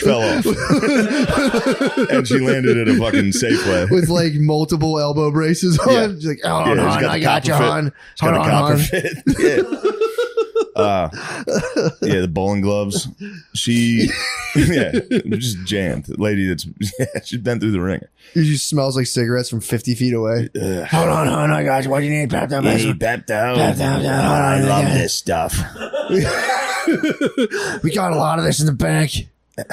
fell off. And she landed at a fucking Safeway. With like multiple elbow braces on. Yeah. She's like, oh, hon, I got you, hon. She's got a copper fit. Yeah. The bowling gloves. She, just jammed. The lady she's been through the ringer. It just smells like cigarettes from 50 feet away. Hold on, hon, I got you. What do you need, Pepto? I love this stuff. We got a lot of this in the bank.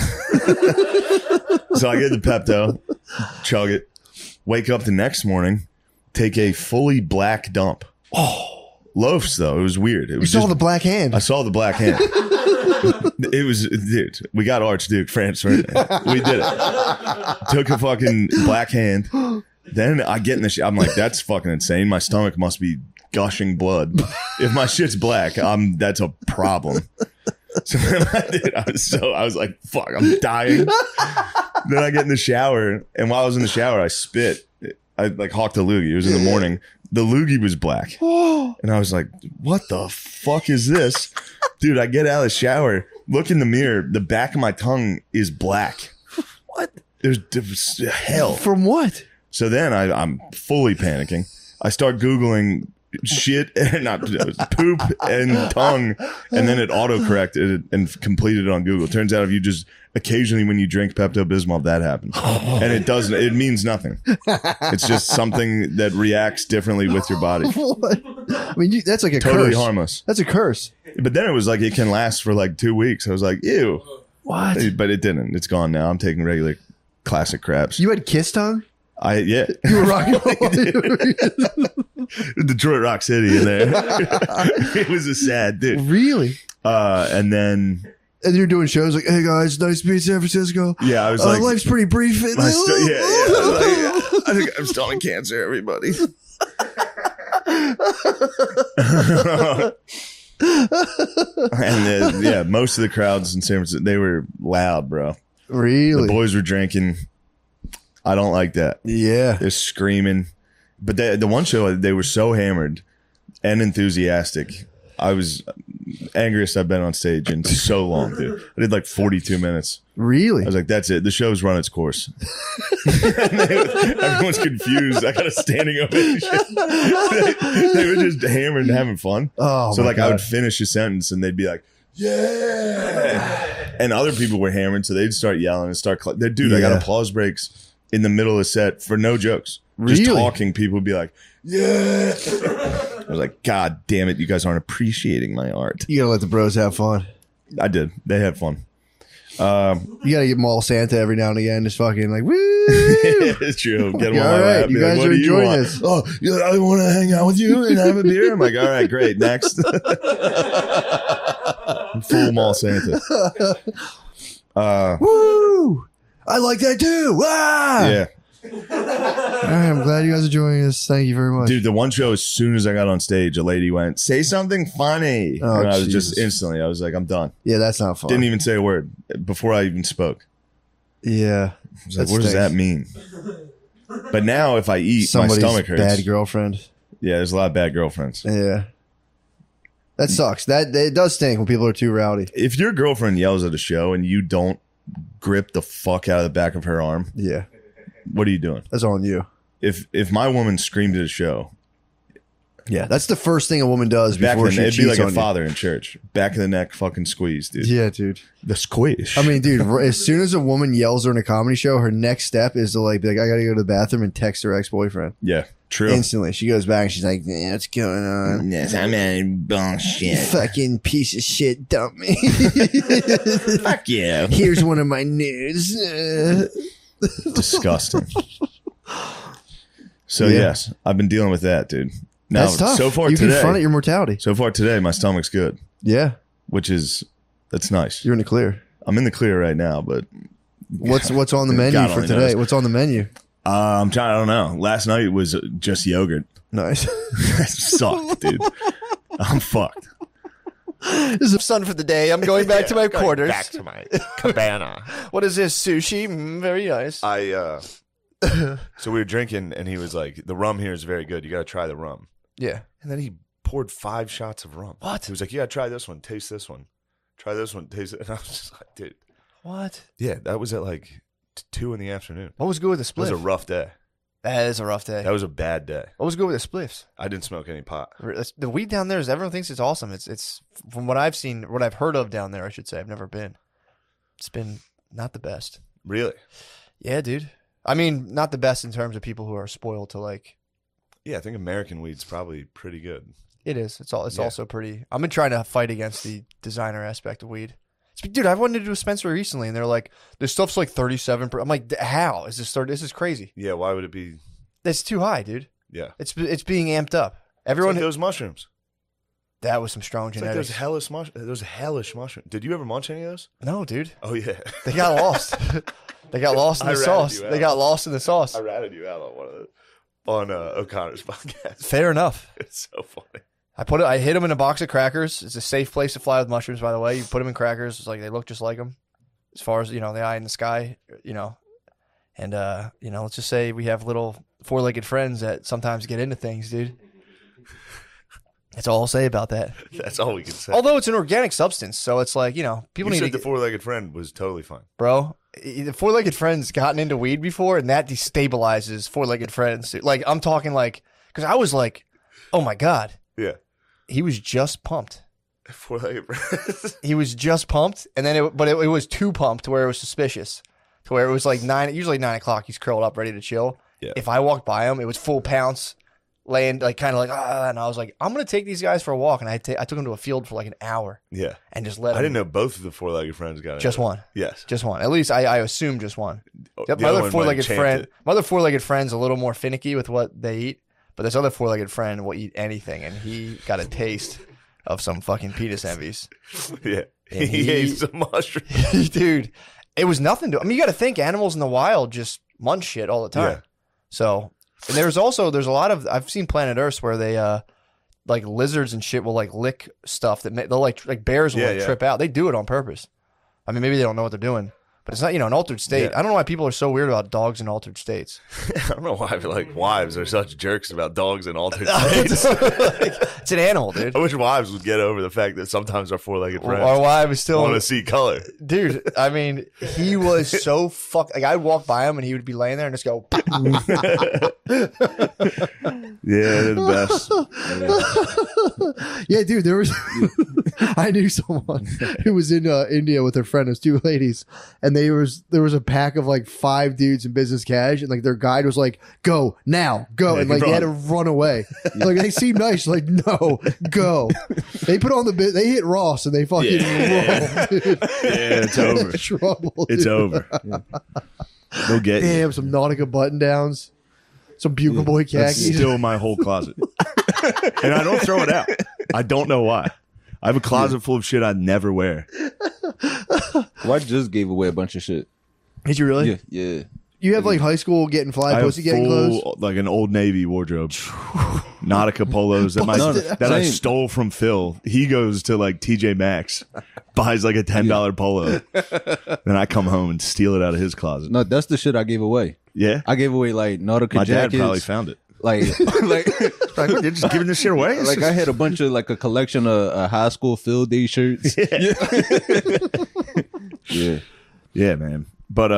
So I get the Pepto, chug it, wake up the next morning, take a fully black dump. Loafs, though. It was weird. It was You saw the black hand. I saw the black hand. It was, dude, we got Archduke France right now. We did it. Took a fucking black hand. Then I get in the I'm like, that's fucking insane. My stomach must be gushing blood. If my shit's black, that's a problem. So then I was like, fuck, I'm dying. Then I get in the shower, and while I was in the shower, I spit. I like hawked a loogie. It was in the morning. The loogie was black. And I was like, what the fuck is this? Dude, I get out of the shower, look in the mirror, the back of my tongue is black. What? There's hell. From what? So then I'm fully panicking. I start Googling shit, not poop and tongue, and then it autocorrected and completed it on Google. Turns out if you just occasionally when you drink Pepto-Bismol, that happens. And it means nothing. It's just something that reacts differently with your body. What? I mean, that's like a Totally curse. harmless. That's a curse. But then it was like it can last for like 2 weeks. I was like, ew. What? But it didn't. It's gone now. I'm taking regular classic craps. You had kiss tongue? Yeah. You were rocking Detroit Rock City in there. It was a sad dude. Really? And then you're doing shows like, hey guys, nice to meet San Francisco. Yeah, I was like, life's pretty brief. I think I'm stomach cancer, everybody. And most of the crowds in San Francisco, they were loud, bro. Really? The boys were drinking. I don't like that. Yeah. They're screaming. But the one show, they were so hammered and enthusiastic. I was angriest I've been on stage in so long, dude. I did like 42 minutes. Really? I was like, that's it. The show's run its course. Everyone's confused. I got a standing ovation. They were just hammered and having fun. Oh, so my like God. I would finish a sentence and they'd be like, yeah. And other people were hammered, so they'd start yelling and start dude, I got applause breaks in the middle of the set for no jokes. Really? Just talking, people would be like, yeah. I was like, God damn it, you guys aren't appreciating my art. You gotta let the bros have fun. I did. They had fun. You gotta get Mall Santa every now and again. Just fucking like, woo! It's true. Get them on my lap. You Be like, guys what are do you enjoying want? this. Oh, I want to hang out with you and have a beer. I'm like, all right, great. Next. Full Mall Santa. Woo! I like that too. Ah! Yeah. All right, I'm glad you guys are joining us. Thank you very much. Dude, the one show, as soon as I got on stage, a lady went, say something funny. Oh, and I was Jesus. just instantly, I was like, I'm done. Yeah, that's not fun. Didn't even say a word before I even spoke. Yeah. I was like, what does that mean? But now if I eat, Somebody's my stomach hurts. bad girlfriend. Yeah, there's a lot of bad girlfriends. Yeah. That sucks. That it does stink when people are too rowdy. If your girlfriend yells at a show and you don't grip the fuck out of the back of her arm, Yeah. what are you doing? That's on you. If my woman screamed at a show, Yeah. That's the first thing a woman does back before then she it'd cheats be like on a father in church, back of the neck, fucking squeeze, dude. you. Yeah, dude. The squish. I mean, dude, as soon as a woman yells during a comedy show, her next step is to like be like, I gotta go to the bathroom and text her ex-boyfriend. yeah, true. Instantly. She goes back and she's like, yeah, what's going on? Yes, I'm in bullshit. Fucking piece of shit, dump me. Fuck yeah. Here's one of my nudes. Disgusting. So Yeah. yes, I've been dealing with that, dude. Now, That's tough. so far you today, confront your mortality. so far today, my stomach's good, Yeah. that's nice. You're in the clear. I'm in the clear right now, but What's on the menu God for only today? knows. What's on the menu? I'm trying. I don't know. Last night was just yogurt. Nice. That sucked, dude. I'm fucked. This is sun for the day. I'm going back to my Going quarters. Back to my cabana. What is this? Sushi? Very nice. So we were drinking, and he was like, "The rum here is very good. You got to try the rum." Yeah. And then he poured 5 shots of rum. What? He was like, "You got to try this one. Taste this one. Try this one. Taste it." And I was just like, "Dude, What? Yeah, that was at like 2 in the afternoon. What was good with the It was spliff? a rough day. That is a rough day. That was a bad day. What was good with the spliffs? I didn't smoke any pot. The weed down there is everyone thinks it's awesome. It's from what I've seen, what I've heard of down there. I should say I've never been. It's been not the best. Really? Yeah, dude. I mean, not the best in terms of people who are spoiled to like. Yeah, I think American weed's probably pretty good. It is. It's Yeah. also pretty. I've been trying to fight against the designer aspect of weed. Dude, I went into a dispensary recently, and they're like, "This stuff's like 37." I'm like, "How is this 30? This is crazy. Yeah, why would it be? That's too high, dude. Yeah. It's being amped up. It's Everyone like those mushrooms. that was some strong It's like genetics. those hellish mushrooms. Did you ever munch any of those? No, dude, Oh, yeah. they got lost. They got lost in I the ratted sauce. you out. They got lost in the sauce. I ratted you out on one of those. On O'Connor's podcast. Fair enough. It's so funny. I hit them in a box of crackers. It's a safe place to fly with mushrooms, by the way. You put them in crackers. It's like they look just like them, as far as the eye in the sky. And let's just say we have little four-legged friends that sometimes get into things, dude. That's all I'll say about that. That's all we can say. Although it's an organic substance, so it's like people you need said to the four-legged friend was totally fine. bro. The four-legged friend's gotten into weed before, and that destabilizes four-legged friends. Like I'm talking like, because I was like, oh my god, Yeah. he was just pumped. Four-legged friend. He was just pumped, and then it was too pumped to where it was suspicious, to where it was like usually 9 o'clock. He's curled up, ready to chill. Yeah. If I walked by him, it was full pounce, laying like kind of like and I was like, I'm gonna take these guys for a walk, and I took him to a field for like an hour Yeah. and just let I him. didn't know both of the four-legged friends got it. Just one. Yes. Just one. At least I assume just one. The My other other one four-legged might have friend, champed my other four-legged friend's a little more finicky with what they eat, but this other four-legged friend will eat anything, and he got a taste of some fucking penis envies. Yeah. And He ate some mushrooms. Dude, it was nothing to. I mean, you got to think animals in the wild just munch shit all the time. Yeah. So, and there's a lot of. I've seen Planet Earth where they like lizards and shit will like lick stuff that they'll like bears will Yeah. trip out. They do it on purpose. I mean, maybe they don't know what they're doing, but it's not an altered state. Yeah. I don't know why people are so weird about dogs in altered states. I don't know why like wives are such jerks about dogs and altered states. It's an animal, dude. I wish wives would get over the fact that sometimes our four-legged friends Our wife is still want to see color. Dude, I mean, he was so fucked. Like, I'd walk by him and he would be laying there and just go. Yeah, they're the best. Yeah, dude, there was. I knew someone who was in India with her friend. It was two ladies, and there was a pack of like 5 dudes in business cash, and like their guide was like, "Go now, go," Yeah, and like they had to run. run away. Like they seemed nice, like no, go. They put on the bit. They hit Ross and they fucking rolled. Dude. Yeah, it's over. Trouble. It's dude. over. They'll get you. Damn, some Nautica button downs, some Bugle Boy That's khakis. still my whole closet. And I don't throw it out. I don't know why. I have a closet full of shit I never wear. Well, I just gave away a bunch of shit. Did you really? Yeah, yeah. You have like high school getting fly I have pussy getting clothes. full, like an Old Navy wardrobe. Nautica polos that, Busted. that I Same. stole from Phil. He goes to like TJ Maxx, buys like a $10 polo. Then I come home and steal it out of his closet. No, that's the shit I gave away. Yeah. I gave away like Nautica My dad jackets. probably found it. like, like, Like, they're just giving this shit away? It's like just- I had a bunch of like a collection of high school field day shirts. Yeah. Yeah, man. But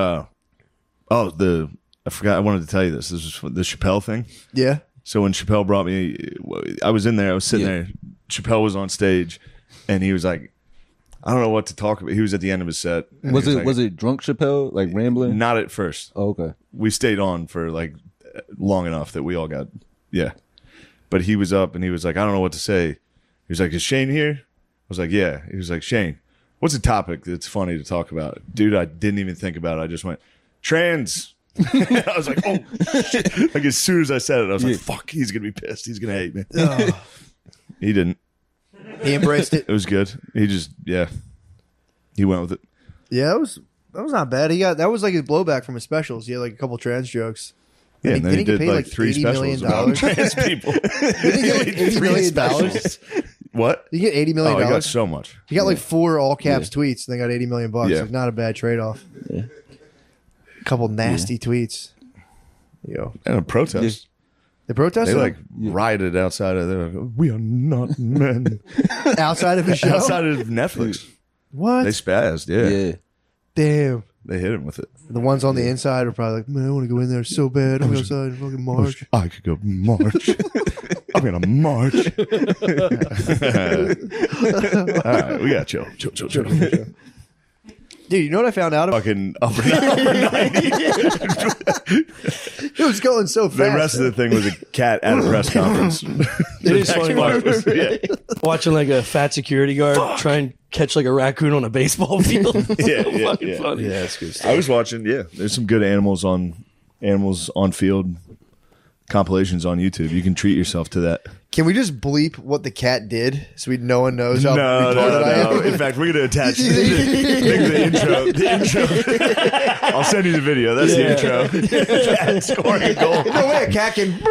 I forgot. I wanted to tell you this. This was the Chappelle thing. Yeah. So when Chappelle brought me, I was in there. I was sitting Yeah. there. Chappelle was on stage, and he was like, "I don't know what to talk about." He was at the end of his set. and Was he it like- was it drunk Chappelle like rambling? Not at first. Oh, okay. We stayed on for like long enough that we all got But he was up and he was like, "I don't know what to say." He was like, "Is Shane here?" I was like, "Yeah." He was like, "Shane, what's a topic that's funny to talk about?" Dude, I didn't even think about it. I just went, "Trans." I was like, "Oh shit!" Like as soon as I said it, I was like, "Fuck, he's gonna be pissed. He's gonna hate me." He didn't. He embraced it. It was good. He just he went with it. Yeah, that was not bad. That was like his blowback from his specials. He had like a couple trans jokes. Yeah, He- and then he didn't did get paid, like like, 3 $80 million? specials about trans people. Did he get like $80 million? What? You get $80 million. Oh, he got so much. He got like 4 all caps tweets, and they got $80 million. Yeah. Like, not a bad trade off. Yeah. A couple nasty tweets. Yo, And a protest. the protest They like rioted outside of there. We are not men. outside of his show. Outside of Netflix. What? They spazzed, yeah. Yeah. Damn. They hit him with it. The ones on the inside are probably like, man, I want to go in there so bad. I'm going to go outside and fucking march. I could go march. I'm gonna march. All right, we got chill. Dude, you know what I found out about? Fucking overnight. It was going so fast. The rest of the thing was a cat at a press conference. It is funny watching like a fat security guard try and catch like a raccoon on a baseball field. Fucking funny. Yeah, that's good stuff. I was watching. Yeah, there's some good animals on field compilations on YouTube. You can treat yourself to that. Can we just bleep what the cat did so no one knows how retarded I am? In fact, we're going to attach the intro. The intro. I'll send you the video. That's the intro. Cat scoring a goal. No way, a cat can.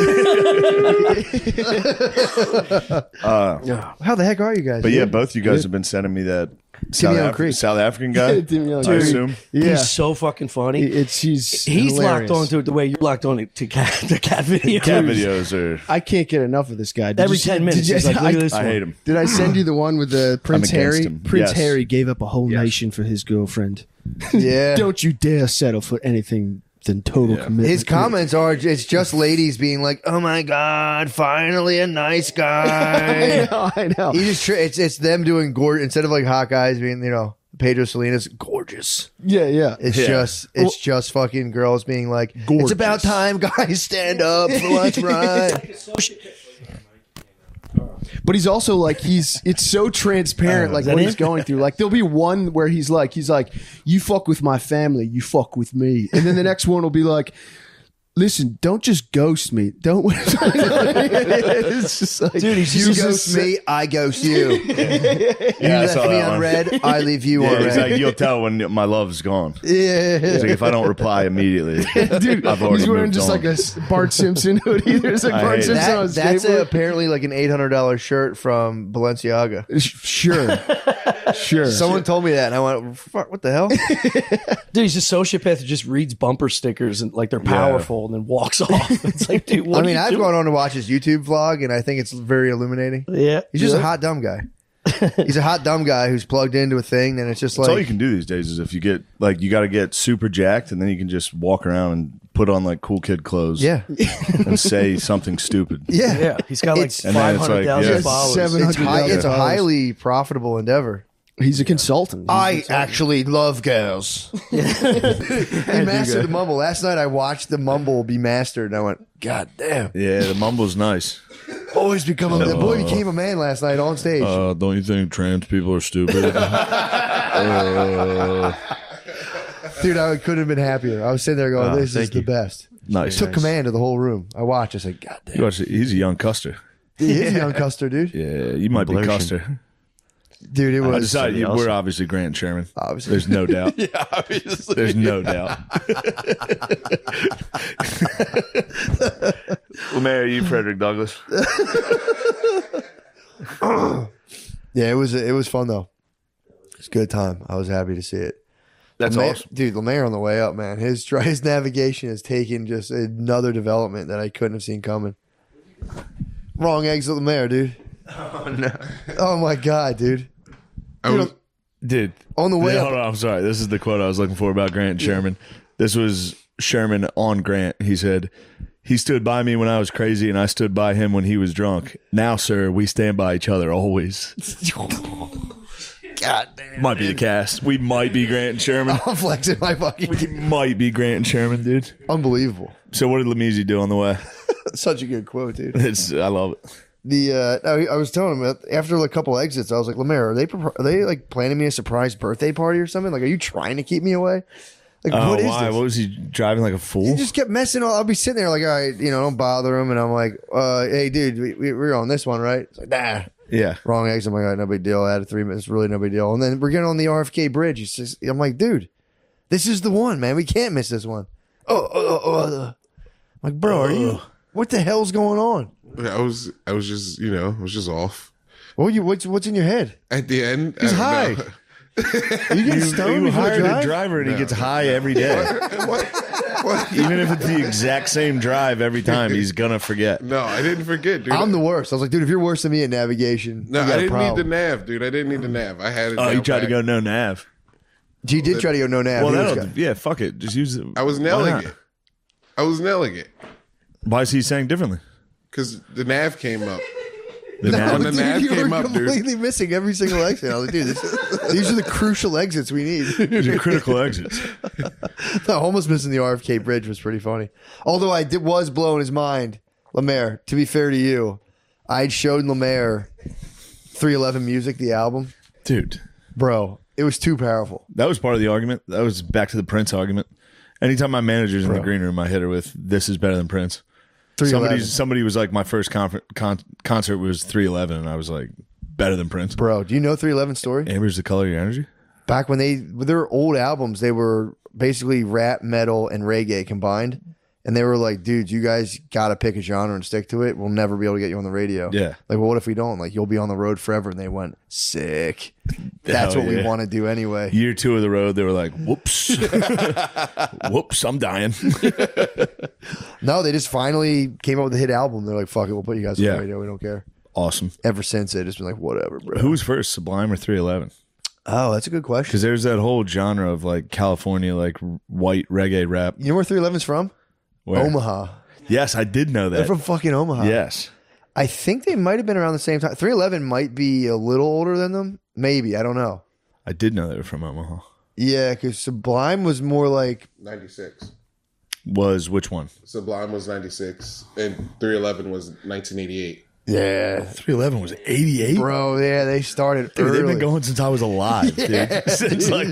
How the heck are you guys? But yeah, dude? both you guys have been sending me that Timian Creek. South African guy. Timian I Creek. assume. Yeah. He's so fucking funny. He's locked onto it the way you're locked on it to the cat videos. Cat videos are. I can't get enough of this guy. Every 10 minutes, he's like, look at this I one. hate him. Did I send you the one with the Prince against Harry? him. Prince Yes. Harry gave up a whole nation for his girlfriend. Yeah. Don't you dare settle for anything than total commitment. His comments are, it's just ladies being like, oh my God, finally a nice guy. I know. He just, it's them doing instead of like hot guys being, Pedro Salinas, gorgeous. Yeah. It's just fucking girls being like, gorgeous. It's about time guys stand up for what's right. But he's also like, it's so transparent, like what he's going through. Like there'll be one where he's like, you fuck with my family, you fuck with me. And then the next one will be like, listen, don't just ghost me. Don't. It's just like, dude, you ghost me, I ghost you. You left me on red, I leave you on red. It's like, you'll tell when my love's gone. Yeah. It's like if I don't reply immediately, dude, I've already he's wearing moved just on. like a Bart Simpson hoodie. There's like Bart Simpson on his That's skateboard. apparently like an $800 shirt from Balenciaga. Sure. Someone told me that, and I went, "Fuck, what the hell?" Dude, he's a sociopath who just reads bumper stickers and like they're powerful and then walks off. It's like, dude, what I've gone on to watch his YouTube vlog, and I think it's very illuminating. Yeah. He's just a hot, dumb guy. He's a hot, dumb guy who's plugged into a thing, and it's just That's like... all you can do these days is if you get, like, you got to get super jacked, and then you can just walk around and put on, like, cool kid clothes. Yeah. And say something stupid. Yeah. Yeah. He's got like It's- And then it's like, 500,000 yeah. followers. It's a highly profitable endeavor. He's a consultant. I actually love girls. He mastered the mumble. Last night I watched the mumble be mastered, and I went, God damn. Yeah, the mumble's nice. Boy became a man last night on stage. Don't you think trans people are stupid? Dude, I couldn't have been happier. I was sitting there going, this is thank the you. best. Nice. Took command of the whole room. I watched. I said, God damn. He's a young Custer. He is a young Custer, dude. Yeah, you might be Custer. Dude, it I was... decided we're obviously Grant Sherman. Obviously. There's no doubt. Yeah, obviously. There's no doubt. Well, Mayor, are you Frederick Douglass? Yeah, it was fun, though. It's a good time. I was happy to see it. That's awesome. Dude, Lemaire on the way up, man. His navigation has taken just another development that I couldn't have seen coming. Wrong exit Lemaire, dude. Oh, no. Oh, my God, dude. Dude. On the way up. Hold on, I'm sorry. This is the quote I was looking for about Grant Sherman. This was Sherman on Grant. He said, he stood by me when I was crazy, and I stood by him when he was drunk. Now, sir, we stand by each other always. God damn. Might be the cast. We might be Grant and Sherman. I'm flexing my fucking... We might be Grant and Sherman, dude. Unbelievable. So what did Lemezi do on the way? Such a good quote, dude. I love it. I was telling him after a couple exits, I was like, Lemaire, are they like planning me a surprise birthday party or something? Like, are you trying to keep me away? Like, what is why? this? What was he driving like a fool? He just kept messing. I'll be sitting there like, all right, don't bother him. And I'm like, hey, dude, we're on this one, right? It's like, nah. Yeah. Wrong exit. I'm like, all right, no big deal. I had 3 minutes, really no big deal. And then we're getting on the RFK bridge. I'm like, dude, this is the one, man. We can't miss this one. I'm like, bro, are you? What the hell's going on? I was just, I was just off. What's in your head? At the end, He's I high. don't know. You get stoned You before hired drive? a driver and he gets high every day. What? Even if it's the exact same drive every time, he's gonna forget. No, I didn't forget, dude. I'm the worst. I was like, dude, if you're worse than me at navigation, No, you got I a didn't need the problem. nav, dude. I didn't need the nav. I had it. Oh, you down tried to pat. go no nav. G did try to go no nav. Well, He was that'll, yeah, fuck it. Just use it. I was Why nailing not? it. I was nailing it Why is he saying differently? because the nav came up. The No, nav- When the dude, nav you came were up, dude. completely missing every single exit. I was like, dude, these are the crucial exits we need. These are critical exits. No, almost missing the RFK bridge was pretty funny. Although was blowing his mind. Lemaire, to be fair to you, I'd showed Lemaire 311 Music, the album. Dude, Bro, it was too powerful. that was part of the argument. That was back to the Prince argument. Anytime my manager's in the green room, I hit her with, this is better than Prince. 311. Somebody was like, my first concert was 311, and I was like, better than Prince. Bro, do you know 311 story? Amber's the color of your energy? Back when with their old albums, they were basically rap, metal, and reggae combined. And they were like, dude, you guys got to pick a genre and stick to it. We'll never be able to get you on the radio. Yeah. Like, well, what if we don't? Like, you'll be on the road forever. And they went, sick. That's Hell what we yeah. want to do anyway. Year 2 of the road, they were like, whoops. Whoops, I'm dying. No, they just finally came up with a hit album. They're like, fuck it, we'll put you guys on Yeah. the radio. We don't care. Awesome. Ever since, they've just been like, whatever, bro. Who was first, Sublime or 311? Oh, that's a good question. Because there's that whole genre of like California, like white reggae rap. You know where 311's from? Where- Omaha. Yes, I did know They're that. from fucking Omaha. Yes. I think they might have been around the same time. 311 might be a little older than them. Maybe. I don't know. I did know they were from Omaha. Yeah, because Sublime was more like 96. Was which one? Sublime was 96, and 311 was 1988. yeah, 311 was 88? bro. Yeah, they started Dude, early. they've been going since I was alive, dude. Since like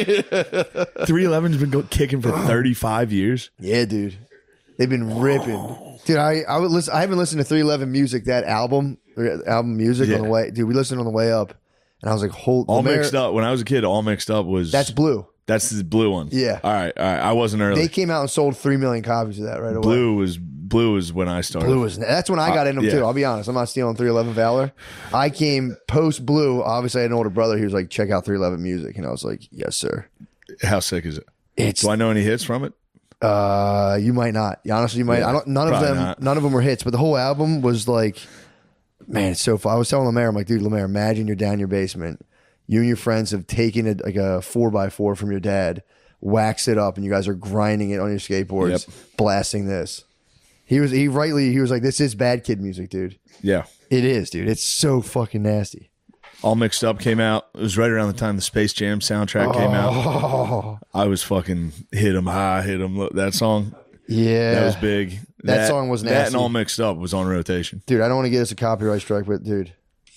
311's been kicking for 35 years. Yeah, dude, they've been ripping. Dude, I would listen. I haven't listened to 311 Music, that album music Yeah. on the way. Dude, we listened on the way up, and I was like, "Hold, All Lemaire- mixed up. When I was a kid, All Mixed Up was That's Blue. That's the blue one. Yeah. All right. I wasn't early. They came out and sold 3 million copies of that right away. Blue was when I started. Blue was that's when I got into them yeah. too. I'll be honest, I'm not stealing 311 Valor. I came post Blue. Obviously, I had an older brother. He was like, "Check out 311 Music," and I was like, "Yes, sir." How sick is it? It's Do I know any hits from it? you might not. Honestly, you might. Yeah, I don't. None of probably them. not. None of them were hits, but the whole album was like, man, it's so fun. I was telling Lemaire, I'm like, dude, Lemaire, imagine you're down your basement. You and your friends have taken like a 4x4 from your dad, wax it up, and you guys are grinding it on your skateboards, blasting this. He was like, this is bad kid music, dude. Yeah. It is, dude. It's so fucking nasty. All Mixed Up came out. It was right around the time the Space Jam soundtrack came out. Oh, I was fucking hit 'em high, hit 'em low. That song, yeah. that was big. That song was That nasty. and All Mixed Up was on rotation. Dude, I don't want to get us a copyright strike, but dude.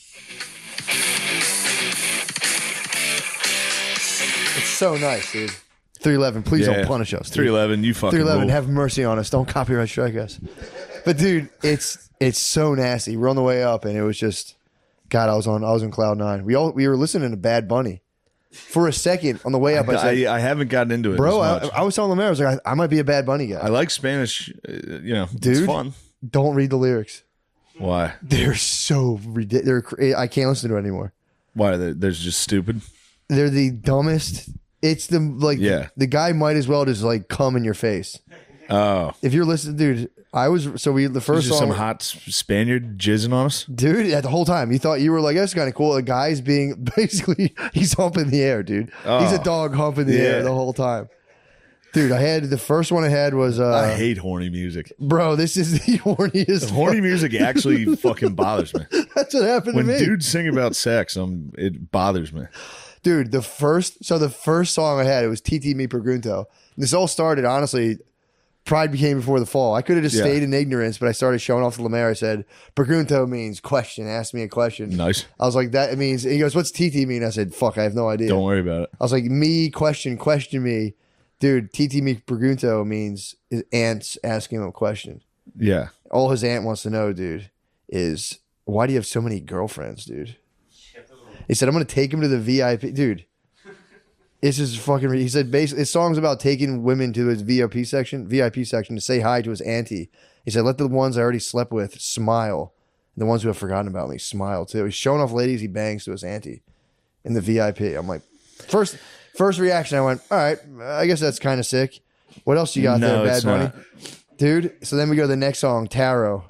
It's so nice, dude. 311, please don't punish us. Dude. 311, you fucking 311, rule. have mercy on us. Don't copyright strike us. But dude, it's so nasty. We're on the way up, and it was just, God, I was on cloud nine. We were listening to Bad Bunny for a second on the way up. I said, I haven't gotten into it, bro, as much. I was telling the mayor, I was like, I might be a Bad Bunny guy. I like Spanish. It's Dude. fun. Don't read the lyrics. Why? They're so ridiculous. I can't listen to it anymore. Why? They're just stupid. They're the dumbest. It's the Yeah. The guy might as well just like come in your face. Oh, If you're listening, dude, the there's first just song, some hot Spaniard jizzing on us. dude, the whole time you thought you were like, that's kind of cool. The guy's being basically he's humping the air, dude. He's a dog humping the air Yeah. the whole time. Dude, the first one I had was I hate horny music. bro, this is the horniest. Horny music actually fucking bothers me. That's what happened When to me. dudes sing about sex, it bothers me. Dude, the first song I had, it was TT Me Pregunto. This all started, honestly, Pride became before the fall. I could have just Yeah. stayed in ignorance, but I started showing off to Lemaire. I said, Pregunto means question. Ask me a question. Nice. I was like, that it means, he goes, what's TT mean? I said, fuck, I have no idea. Don't worry about it. I was like, me, question me. Dude, TT Me Pregunto means his aunt's asking him a question. Yeah. All his aunt wants to know, dude, is why do you have so many girlfriends, dude? He said, I'm going to take him to the VIP. Dude, this is fucking. He said, basically, his song's about taking women to his VIP section to say hi to his auntie. He said, let the ones I already slept with smile. And the ones who have forgotten about me smile too. He's showing off ladies he bangs to his auntie in the VIP. I'm like, first reaction, I went, all right, I guess that's kind of sick. What else you got No, there, Bad it's Bunny? not. Dude, so then we go to the next song, Tarot.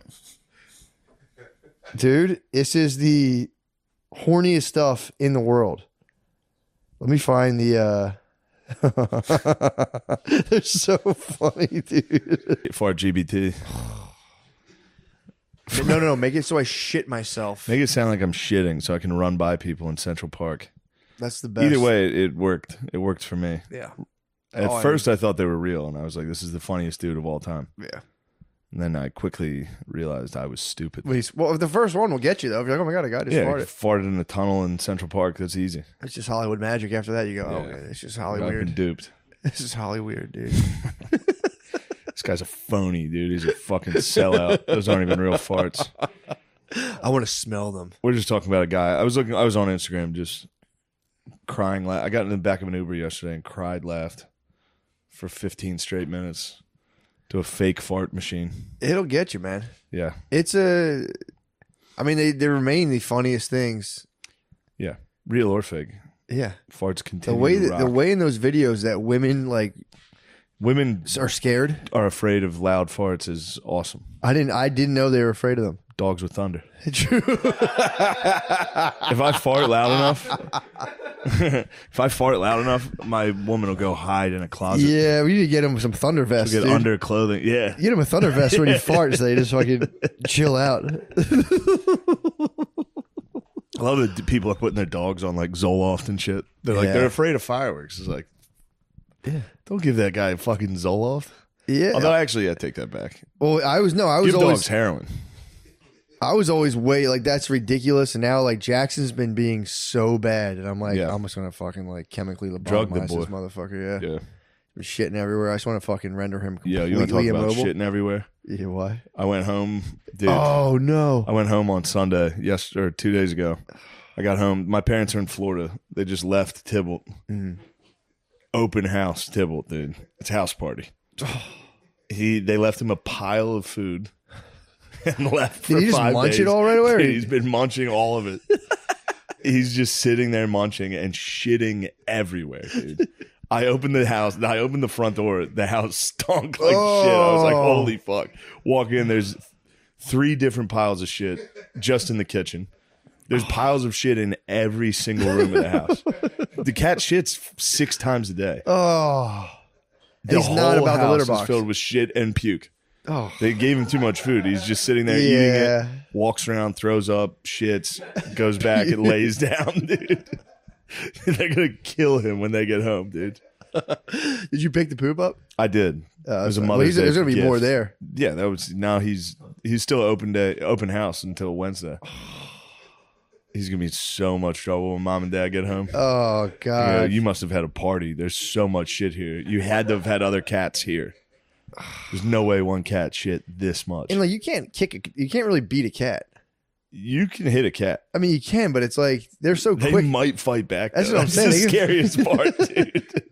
Dude, this is the horniest stuff in the world. Let me find the They're so funny, dude. Fart GBT. No. Make it so I shit myself. Make it sound like I'm shitting so I can run by people in Central Park. That's the best. Either way, it worked. It worked for me. Yeah. At first, I thought they were real, and I was like, this is the funniest dude of all time. Yeah. And then I quickly realized I was stupid. Well, the first one will get you, though. If you're like, oh my God, a guy just farted in a tunnel in Central Park. That's easy. It's just Hollywood magic. After that, you go, oh, okay, it's just I've Hollywood. been duped. This is Hollywood, dude. This guy's a phony, dude. He's a fucking sellout. Those aren't even real farts. I want to smell them. We're just talking about a guy. I was on Instagram just crying. I got in the back of an Uber yesterday and laughed for 15 straight minutes to a fake fart machine. It'll get you, man. Yeah. I mean, they remain the funniest things. Yeah. Real or fake. Yeah. Farts continue the way in those videos that women are scared, are afraid of loud farts is awesome. I didn't know they were afraid of them. Dogs with thunder. True. If I fart loud enough, my woman will go hide in a closet. Yeah, we need to get him some thunder vests. Get under clothing. Yeah, get him a thunder vest when he farts, so they just fucking chill out. I love that people are putting their dogs on like Zoloft and shit. They're like they're afraid of fireworks. It's like, don't give that guy fucking Zoloft. Yeah. Although actually, I take that back. Well, I was give always dogs heroin. I was always that's ridiculous, and now like Jackson's been being so bad, and I'm like, I'm just gonna fucking like chemically lobotomize this motherfucker. Yeah. He's shitting everywhere. I just want to fucking render him completely you want to talk immobile. about shitting everywhere? Yeah, why? I went home, dude. Oh no! I went home on Sunday, 2 days ago. I got home. My parents are in Florida. They just left Tybalt. Open house, Tybalt, dude. It's a house party. They left him a pile of food and left for 5 days. Did he just munch it all right away? Dude, he's been munching all of it. He's just sitting there munching and shitting everywhere, dude. I opened the house. I opened the front door. The house stunk like shit. I was like, holy fuck. Walk in. There's 3 different piles of shit just in the kitchen. There's piles of shit in every single room of the house. The cat shits 6 times a day. Oh. He's not about the litter box. Is filled with shit and puke. Oh. They gave him too much food. He's just sitting there eating it, walks around, throws up, shits, goes back and lays down, dude. They're going to kill him when they get home, dude. Did you pick the poop up? I did. It was a Mother's Day There's going to be gift. more there. Yeah, that was. Now he's still open house until Wednesday. He's going to be in so much trouble when mom and dad get home. Oh, God. You must have had a party. There's so much shit here. You had to have had other cats here. There's no way one cat shit this much. And like, you can't really beat a cat. You can hit a cat. I mean, you can, but it's like, they're so quick. They might fight back. That's what I'm saying. That's the scariest part, dude.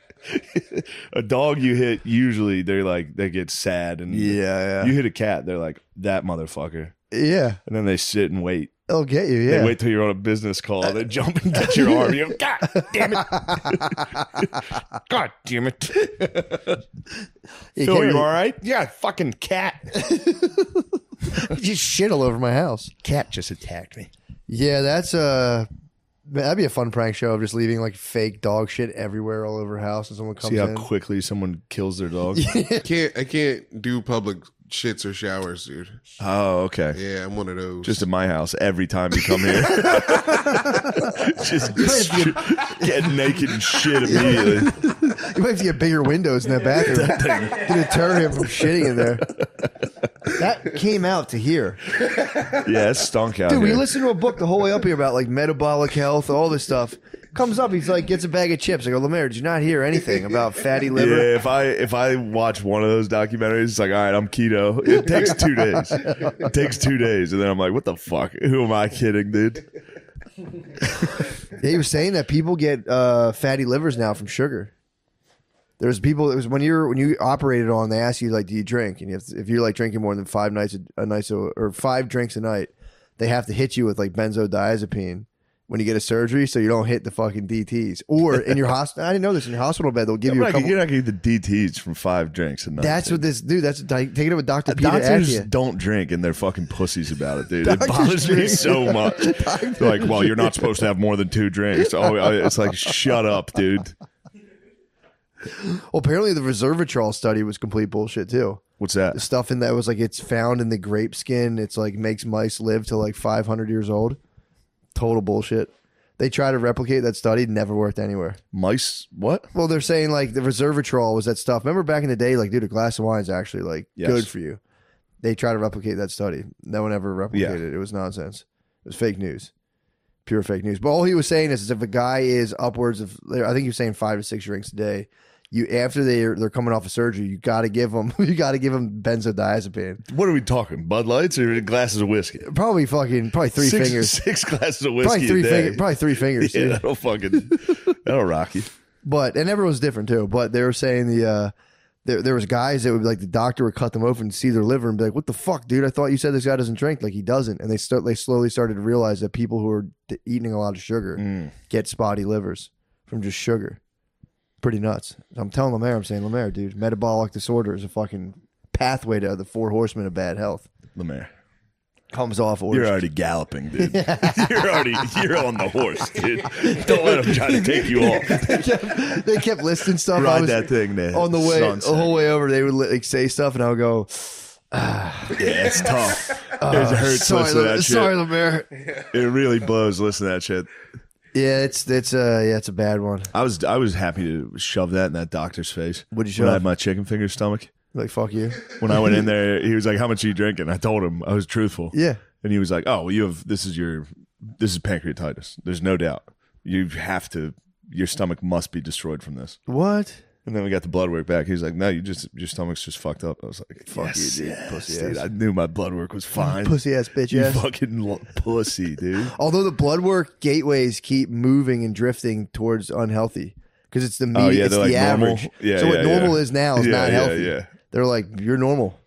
A dog you hit, usually they get sad. And you hit a cat, they're like, that motherfucker. Yeah. And then they sit and wait. They'll get you, yeah. They wait till you're on a business call. They jump and get your arm. You go, God damn it. God damn it. Phil, you all right? Yeah, fucking cat. Just shit all over my house. Cat just attacked me. Yeah, that'd be a fun prank show of just leaving like fake dog shit everywhere all over house and someone comes in. See how quickly someone kills their dog? I can't do public shits or showers, dude. Oh, okay. Yeah, I'm one of those. Just at my house every time you come here. Just get naked and shit immediately. You might have to get bigger windows in that bathroom to deter him from shitting in there. That came out to here. Yeah, it stunk out Dude, here. we listened to a book the whole way up here about like metabolic health, all this stuff. Comes up, he's like, gets a bag of chips. I go, Lemaire, did you not hear anything about fatty liver? Yeah, if I watch one of those documentaries, it's like, all right, I'm keto. It takes 2 days. It takes 2 days, and then I'm like, what the fuck? Who am I kidding, dude? Yeah, he was saying that people get fatty livers now from sugar. There's people. It was when you operated on, they ask you like, do you drink? And if you're like drinking more than 5 nights a night, or 5 drinks a night, they have to hit you with like benzodiazepine when you get a surgery, so you don't hit the fucking DTs. Or in your hospital, I didn't know this. In your hospital bed, they'll give you a couple. You're not going to get the DTs from 5 drinks a night. That's what this dude. That's take it up with Dr. Peter Doctors Attia. don't drink, and they're fucking pussies about it, dude. It bothers me so much. They're like, well, you're not supposed to have more than 2 drinks. Oh, it's like, shut up, dude. Well, apparently the resveratrol study was complete bullshit too. What's that? The stuff in that was like it's found in the grape skin. It's like makes mice live to like 500 years old. Total bullshit. They tried to replicate that study, never worked anywhere. Mice? What? Well, they're saying like the resveratrol was that stuff. Remember back in the day, like, dude, a glass of wine is actually like good for you. They tried to replicate that study. No one ever replicated it. It was nonsense. It was fake news. Pure fake news. But all he was saying is if a guy is upwards of, I think he was saying 5 to 6 drinks a day, after they're coming off of surgery, you got to give them benzodiazepine. What are we talking? Bud Lights or glasses of whiskey? Probably three fingers. 6 glasses of whiskey a day. Probably 3 fingers. Yeah, that'll rock you. And everyone's different too. But they were saying there was guys that would be like the doctor would cut them open and see their liver and be like, "What the fuck, dude? I thought you said this guy doesn't drink." Like he doesn't. And they slowly started to realize that people who are eating a lot of sugar get spotty livers from just sugar. Pretty nuts. I'm telling Lemaire, I'm saying, Lemaire, dude, metabolic disorder is a fucking pathway to the 4 horsemen of bad health. Lemaire. Comes off orders. You're already galloping, dude. You're on the horse, dude. Don't let him try to take you off. They kept listing stuff. Ride that thing, man. On the way, the whole way over, they would like say stuff, and I would go, yeah, it's tough. It hurts listening to that shit. Sorry, Lemaire. It really blows listening to that shit. Yeah, it's a bad one. I was happy to shove that in that doctor's face. What'd you shove? When I had my chicken finger stomach. Like, fuck you. When I went in there, he was like, "How much are you drinking?" I told him I was truthful. Yeah. And he was like, "Oh, well, this is pancreatitis. There's no doubt. Your stomach must be destroyed from this." What? And then we got the blood work back. He was like, "No, your stomach's just fucked up." I was like, "Fuck you, dude, yes, pussy dude. ass." I knew my blood work was fine. Pussy ass bitch you ass. fucking pussy, dude. Although the blood work gateways keep moving and drifting towards unhealthy because it's the meat, it's the like average. Normal. Yeah, so what normal is now is not healthy. Yeah. They're like, "You're normal.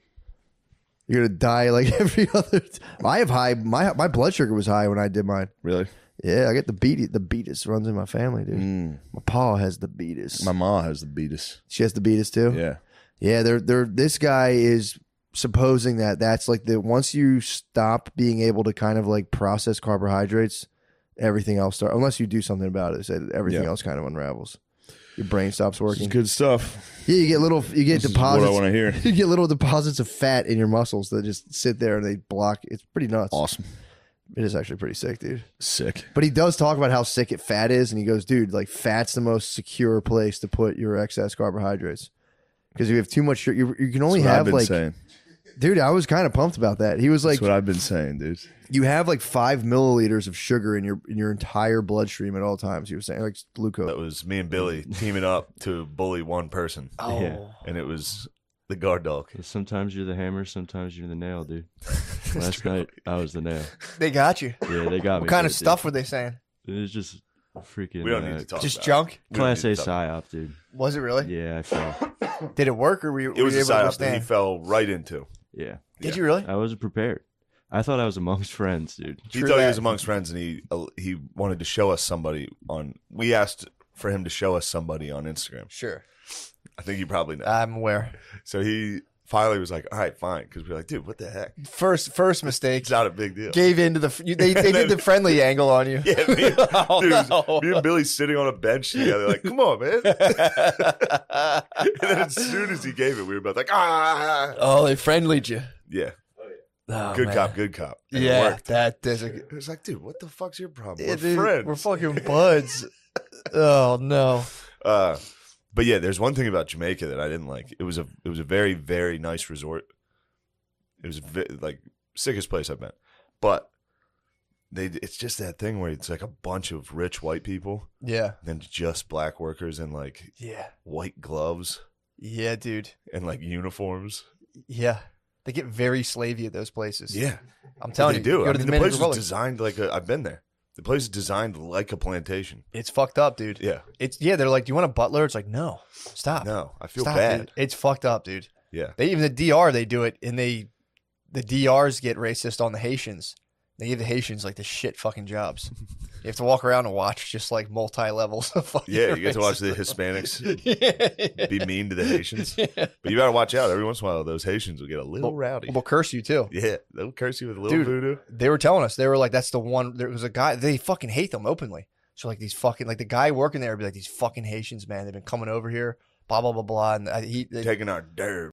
You're gonna die like every other." I have high. My blood sugar was high when I did mine. Really? Yeah, I get the beat. The beatus runs in my family, dude. My pa has the beatus. My ma has the beatus. She has the beatus too. Yeah. Yeah. This guy is supposing that's like once you stop being able to kind of like process carbohydrates, everything else starts. Unless you do something about it, they say everything else kind of unravels. Your brain stops working. It's good stuff. Yeah, you get deposits. What I want to hear. You get little deposits of fat in your muscles that just sit there and they block. It's pretty nuts. Awesome. It is actually pretty sick, dude. Sick. But he does talk about how sick fat is, and he goes, dude, like fat's the most secure place to put your excess carbohydrates. Because if you have too much sugar, you can only have like... Saying. Dude, I was kind of pumped about that. He was like... That's what I've been saying, dude. You have like 5 milliliters of sugar in your entire bloodstream at all times. He was saying, like glucose. That was me and Billy teaming up to bully one person. Oh. Yeah. And it was the guard dog. Sometimes you're the hammer, sometimes you're the nail, dude. Last night, I was the nail. They got you. Yeah, they got me. What kind of stuff were they saying? It was just freaking... We don't need to talk just about junk? Class A psyop, dude. Was it really? Yeah, I fell. Did it work, or were you It was able a to psyop that understand? he fell right into. Yeah. Did you really? I wasn't prepared. I thought I was amongst friends, dude. He thought he was amongst friends, and he wanted to show us somebody on... We asked for him to show us somebody on Instagram. Sure. I think you probably know. I'm aware. So he finally was like, "All right, fine," because we were like, "Dude, what the heck? First mistake. It's not a big deal." Gave into they did the friendly angle on you. Yeah, me and Billy sitting on a bench together, like, "Come on, man!" And then as soon as he gave it, we were both like, "Ah!" Oh, they friendlied you. Yeah, Oh, good man. cop, good cop. And Yeah, it worked. that does. It was like, dude, what the fuck's your problem? Yeah, We're dude, friends. we're fucking buds. Oh no. But yeah, there's one thing about Jamaica that I didn't like. It was a very, very nice resort. It was like sickest place I've been. But it's just that thing where it's like a bunch of rich white people, Yeah. then just black workers in like white gloves Yeah, dude. and like uniforms. Yeah. They get very slavey at those places. Yeah, I'm telling they you. do. Go I to mean, the the place Dominican was Republic. designed like I've been there. The place is designed like a plantation. It's fucked up, dude. Yeah. They're like, "Do you want a butler?" It's like, "No. Stop." No, I feel Stop, bad. dude. It's fucked up, dude. Yeah. Even the DR, they do it, and the DRs get racist on the Haitians. They give the Haitians like the shit fucking jobs. You have to walk around and watch just like multi levels of fucking. Yeah, you get to watch the racism. Hispanics be mean to the Haitians. But you gotta watch out. Every once in a while, those Haitians will get a little rowdy. We'll curse you too. Yeah, they'll curse you with a little Dude, voodoo. They were telling us, they were like, that's the one. There was a guy, they fucking hate them openly. So like these fucking, like the guy working there would be like, these fucking Haitians, man, they've been coming over here, blah blah blah blah. And taking our derb.